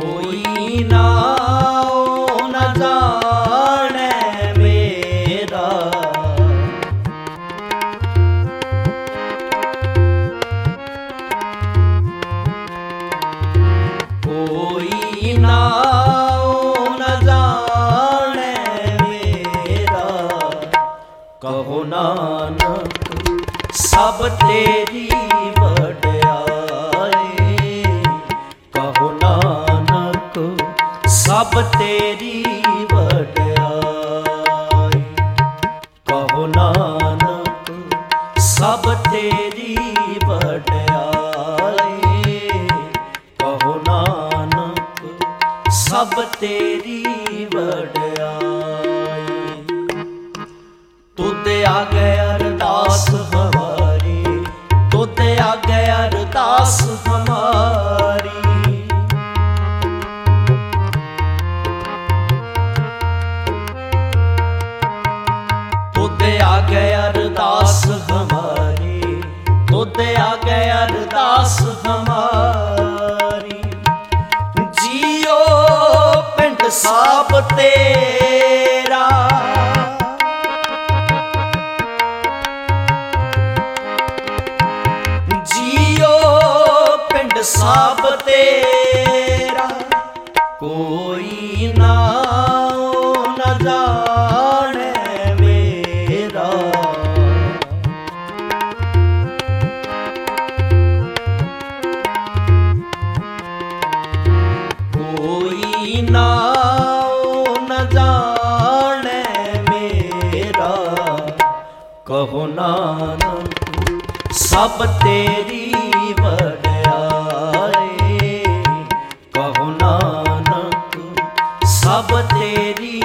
कोई नाओ न जाने मेरा, कोई नाओ न जाने मेरा। कहो नानक सब तेरी वड्याई, कहो नानक सब तेरी वड्याई, कहो नानक सब तेरी वड्याई, कहो नानक सब तेरी वड्याई। तुद आगे अरदास हमारी, तुद आगे अरदास हमारी, तुद आगे अरदास हमारी, तुद आगे अरदास हमारी। जियो पिंड साब तेरा, जियो पिंड साब तेरा। कोई नाओ न जाने मेरा, कोई नाओ न जाने मेरा। कहो नानक सब तेरी वड्याई, कहो नानक सब तेरी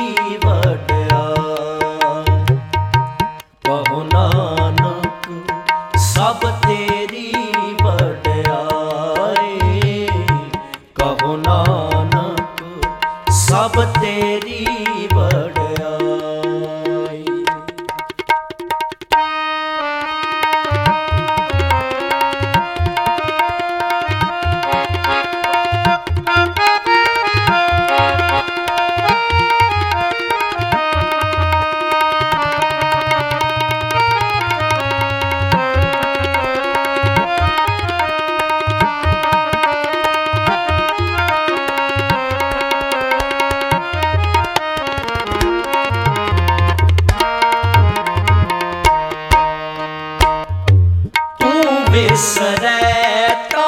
वड्याई, कहो नानक सब तेरी वड्याई, कहो नानक सब तेरी वड्याई। बिसरे का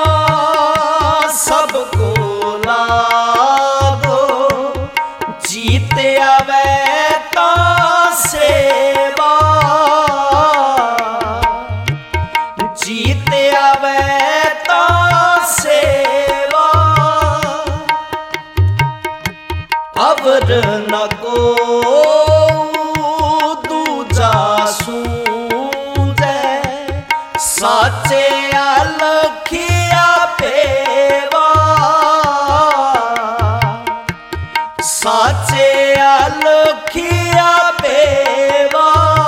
सबको लागो, जीते आवे का सेवा, जीते आवे का सेवा। अवर न को दूजा सूझे, साचे अलखिया पेवा, साचे अलखिया पेवा,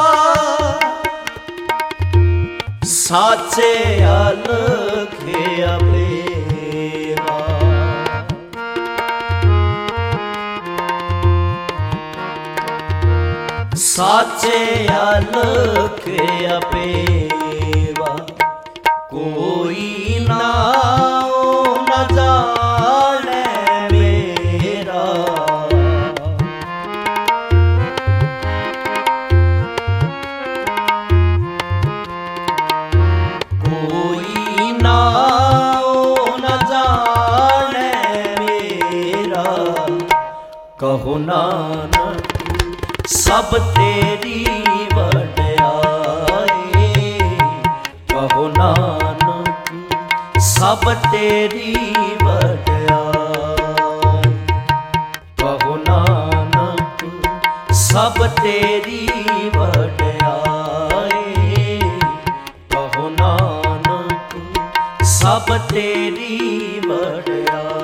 साचे अलखिया पेवा। साचे अलखिया पेवा। कोई नाओ न जाने मेरा, कोई नाओ न जाने मेरा। कहो नानक सब तेरी वड्याई, कहो नानक सब तेरी वड्याई, कहो नानक सब तेरी वड्याई, कहो नानक सब तेरी वड्याई।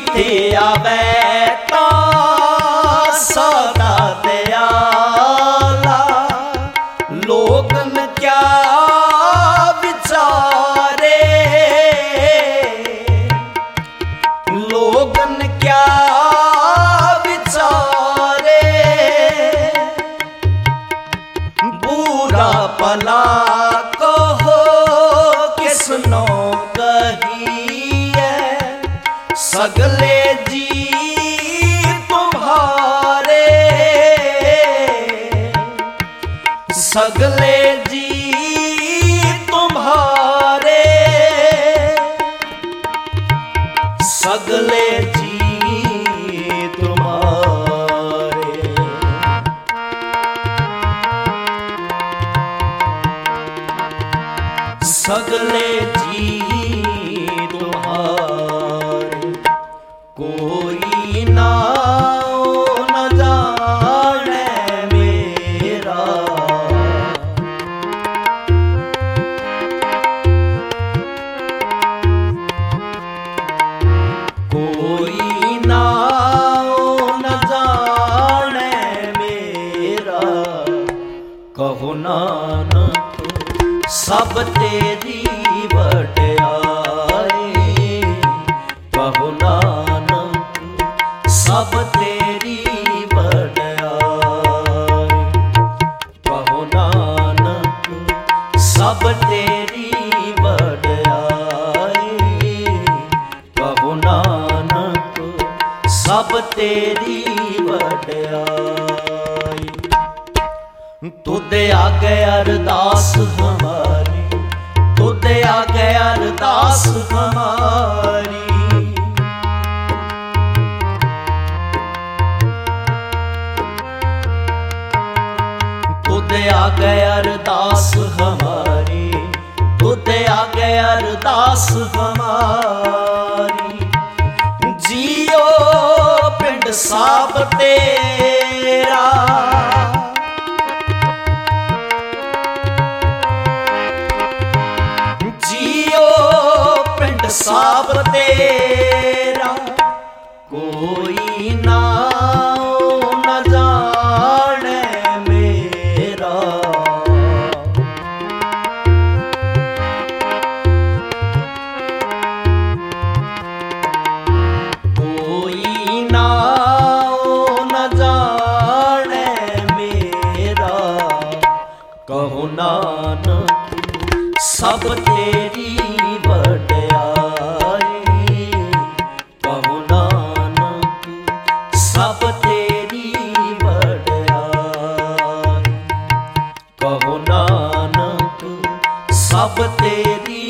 जिथे आवे ता सदा दयाला, लोगन क्या विचारे, लोगन क्या विचारे, बुरा भला कहो किसनो कहिए, सगले जी तुम्हारे, सगले जी तुम्हारे, सगले जी तुम्हारे। सगले जी तुम्हारे, कोई ना न जाने मेरा, कोई ना न जाने मेरा, कहो नानक सब तेरी वड्याई, कहो नानक सब तेरी वड्याई, कहो नानक सब तेरी वड्याई, कहो नानक सब तेरी वड्याई। तुदे आगे अरदास हमारी, तुदे आगे अरदास हमारी, तुदे आगे अरदास हमारी, तुदे आगे अरदास हमारी, जियो पिंड साब तेरा, साब तेरा, कोई ना न जाने मेरा, कोई ना न जाने मेरा, कहो नानक सब तेरी वड्याई, कहो नानक सब तेरी वड्याई, कहो नानक सब तेरी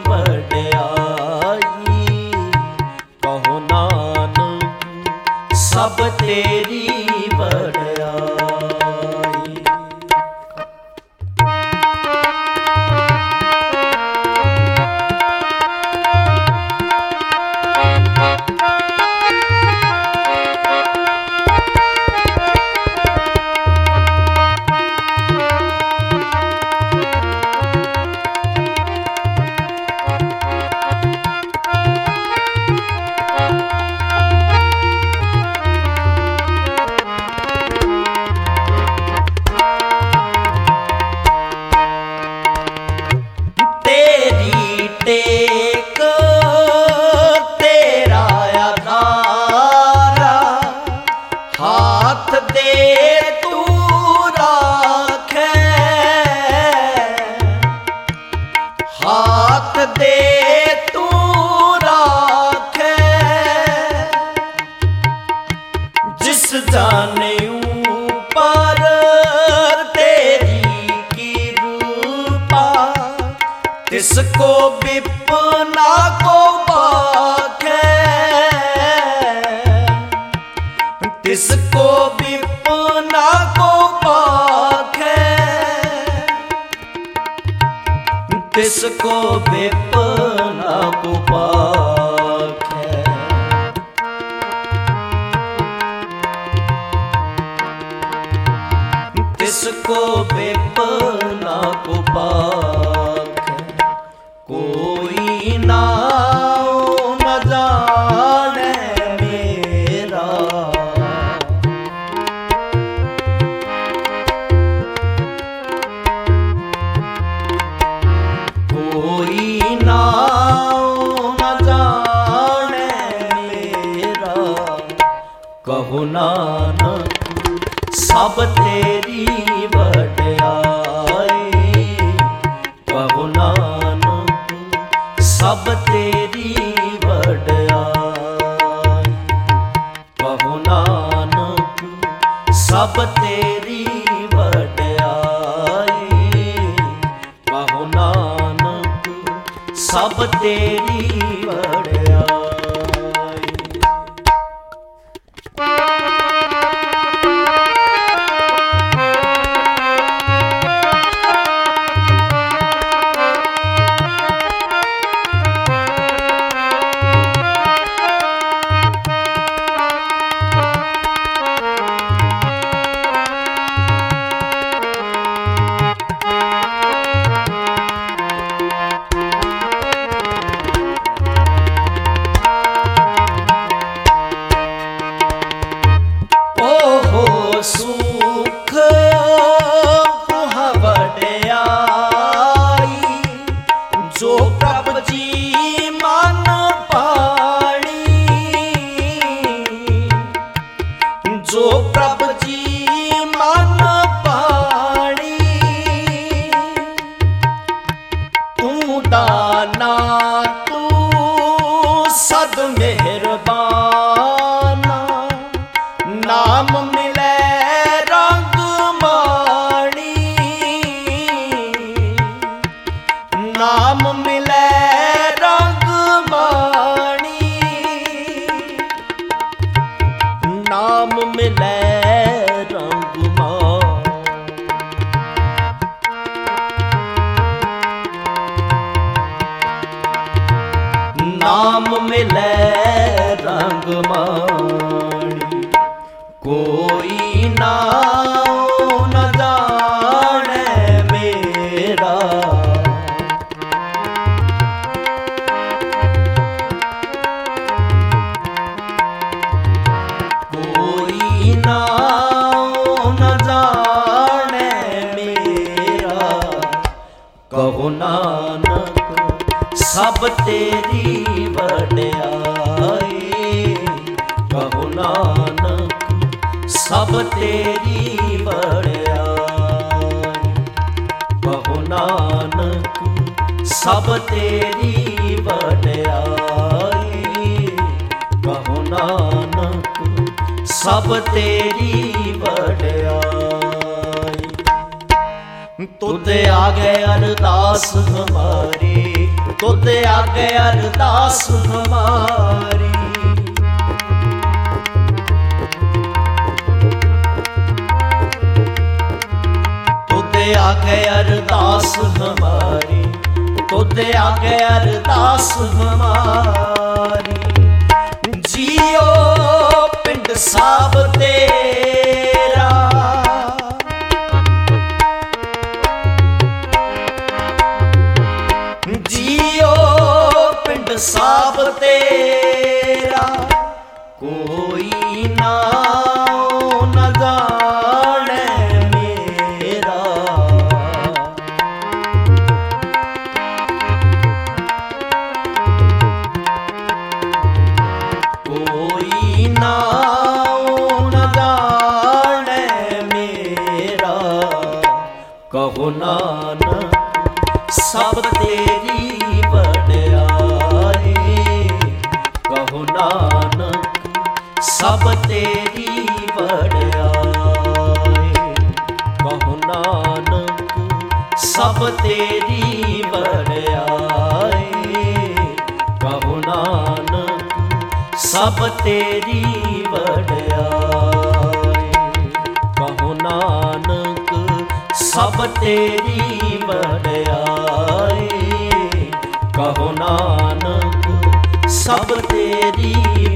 वड्याई, कहो नानक सब तेरी वड्याई। टेक तेरा आधारा, हाथ दे तू राखे, हाथ दे तू राखे, जिस जाने ऊपर तेरी कृपा, तिसको विपना को पाखे, तिसको विपना को पाखे, तिसको विपना को पाखे, तिसको विपना को पाखे, कोई ना न जाने कहो नानक सब तेरी वड्याई। कहो नानक सब तेरी वड्याई। कहो नानक सब तेरी वड्याई। कहो नानक सब तेरी वड्याई। सुख वड्याई जो प्रभु जी मन पाणी। जो प्रभु जी मन पाणी। तू दाना तू सद मेहरबाना। नाम मिले रंग माणी। नाम मिले रंग माणी। नाम मिले रंग माणी। नाम मिले रंग माणी। कोई नाम न जाने मेरा। कोई नाम न जाने मेरा। कहो नानक सब तेरी वड्याई। कहो नानक सब तेरी वड्याई। कहो नानक सब तेरी वड्याई। कहो नानक सब तेरी वड्याई। तुझे आगे अरदास हमारी। तुझे आगे अरदास हमारी। आगे अरदास हमारी। तुझे आगे अरदास हमारी। जियो पिंड साब तेरा। जियो पिंड साब तेरा। कोई ना न जाने मेरा। कोई नाम न जाने मेरा। कहो नानक सब तेरी वड्याई। कहो नानक सब तेरी वड्याई। कहो नानक सब तेरी वड्याई। कहो नानक सब तेरी वड्याई। कहो नानक सब तेरी वड्याई। कहो नानक सब तेरी